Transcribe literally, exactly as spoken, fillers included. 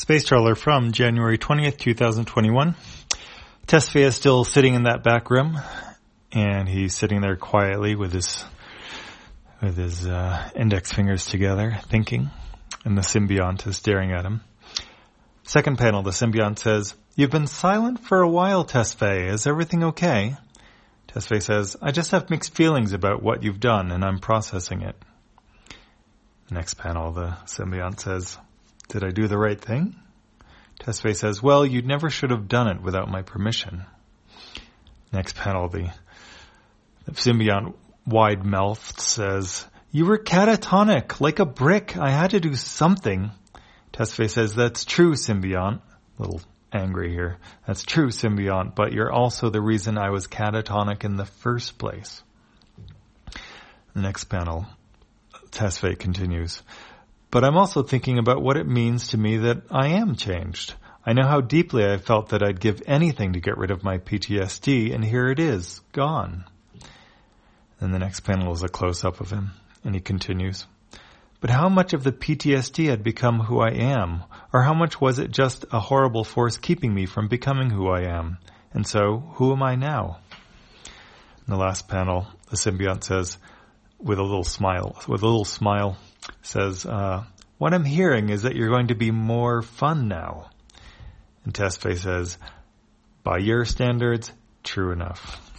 Space Trawler from January twentieth, twenty twenty-one. Tesfaye is still sitting in that back room, and he's sitting there quietly with his with his uh, index fingers together, thinking, and the symbiont is staring at him. Second panel, the symbiont says, "You've been silent for a while, Tesfaye. Is everything okay?" Tesfaye says, "I just have mixed feelings about what you've done, and I'm processing it." Next panel, the symbiont says, "Did I do the right thing?" Tesfaye says, "Well, you never should have done it without my permission." Next panel, the, the symbiont, wide-mouthed, says, "You were catatonic, like a brick. I had to do something." Tesfaye says, "That's true, symbiont." A little angry here. "That's true, symbiont, but you're also the reason I was catatonic in the first place." The next panel, Tesfaye continues, "But I'm also thinking about what it means to me that I am changed. I know how deeply I felt that I'd give anything to get rid of my P T S D, and here it is, gone." And the next panel is a close-up of him, and he continues, "But how much of the P T S D had become who I am, or how much was it just a horrible force keeping me from becoming who I am? And so, who am I now?" In the last panel, the symbiont says, with a little smile, with a little smile, says, uh, "What I'm hearing is that you're going to be more fun now." And Tesfaye says, "By your standards, true enough."